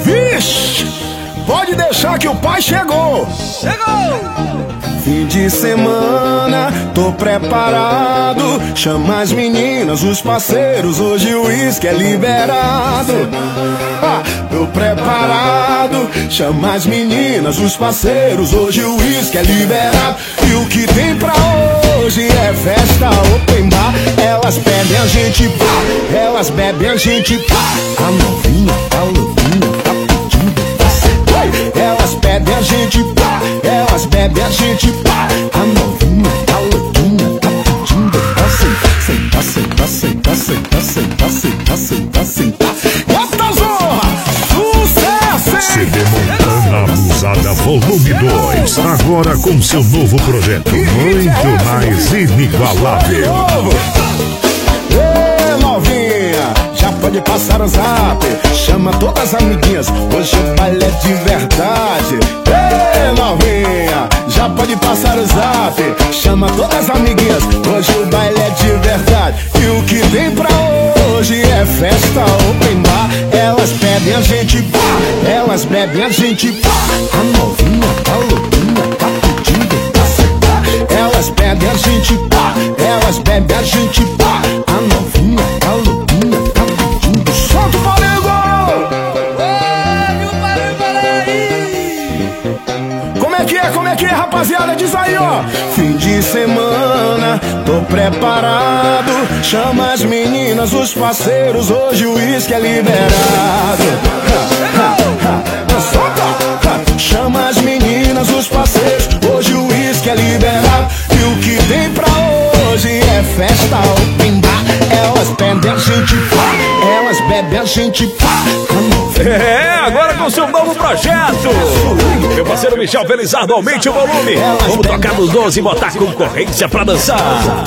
Vixe, pode deixar que o pai chegou. Fim de semana, tô preparado. Chama as meninas, os parceiros, hoje o uísque é liberado. Tô preparado. Chama as meninas, os parceiros, hoje o uísque é liberado. E o que tem pra hoje é festa open bar. Elas bebem, a gente pá. Elas bebem, a gente pá. A novinha, a louquinha, tá pedindo pra ser. Elas bebem, a gente pá. Elas bebem, a gente pá. A novinha, a louquinha, tá pedindo pra sentar. Sentar, sentar, sentar, sentar, sentar, sentar, sentar, sentar. Bota zorra! Sucesso! CD Montana Abusada Volume 2. Agora com seu novo projeto, muito mais inigualável. Ei, novinha, já pode passar o zap. Chama todas as amiguinhas, hoje o baile é de verdade. Ei, novinha, já pode passar o zap. Chama todas as amiguinhas, hoje o baile é de verdade. E o que tem pra hoje é festa open bar. Elas bebem, a gente pá. Elas bebem, a gente pá. A novinha, a louquinha, tá pedindo pra sentar. Elas bebem, a gente pá. Elas bebem, a gente pá. A novinha, a louquinha, tá pedindo. Solta o barulho! Como é que é, rapaziada? Diz aí, ó. Fim de semana, tô preparado. Chama as meninas, os parceiros, hoje o uísque é liberado. Solta! Chama as meninas, os parceiros, hoje o uísque é liberado. E o que tem pra hoje é festa open bar. Elas bebem, a gente pá. Elas bebem, a gente pá. Agora com seu novo projeto. Meu parceiro Michel Felizardo, aumente o volume. Vamos tocar nos 12 e botar concorrência pra dançar.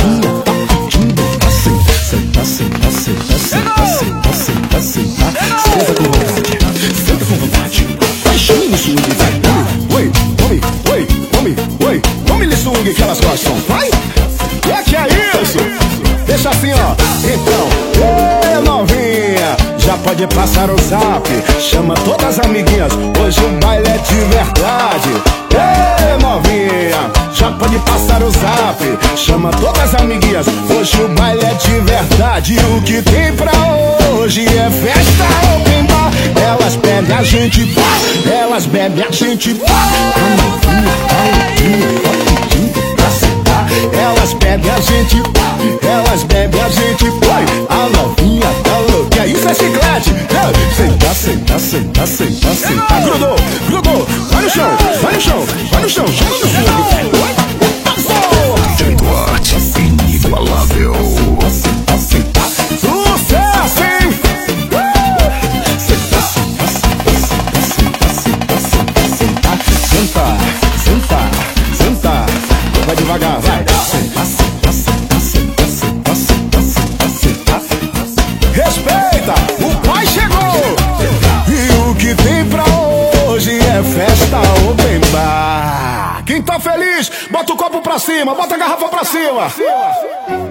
Senta, senta, senta, senta, senta, senta, senta. Senta com vontade, senta com vontade. Vai, chame no swing, vai. Oi, oi, oi, oi, oi. Vamos no swing que elas gostam, vai. Que é isso? Deixa assim, ó. Então, ei, novinha, já pode passar o zap. Chama todas as amiguinhas, hoje o baile é de verdade. Ei, novinha, já pode passar o zap. Chama todas as amiguinhas, hoje o baile é de verdade. E o que tem pra hoje é festa open bar. Elas bebem, a gente pá. Elas bebem, a gente pá. A novinha, tá pedindo pra sentar. Elas bebem, a gente pá. Elas bebem, a gente põe. A novinha tá louca, isso é chiclete. Senta, senta, senta, senta, senta. Grudou, grudou. Vai no chão, vai no chão, vai no chão. Chama no fundo. DJ Duarte, inigualável. Senta, senta, sucesso, hein? Senta, senta, senta, senta, senta, senta, senta. Senta, senta, senta. Vai devagar, vai. Senta, senta, senta, senta, senta, senta, senta, senta. Respeita, o pai chegou. E o que tem pra hoje é festa open bar. Quem tá feliz, bota o copo pra cima, bota a garrafa pra cima.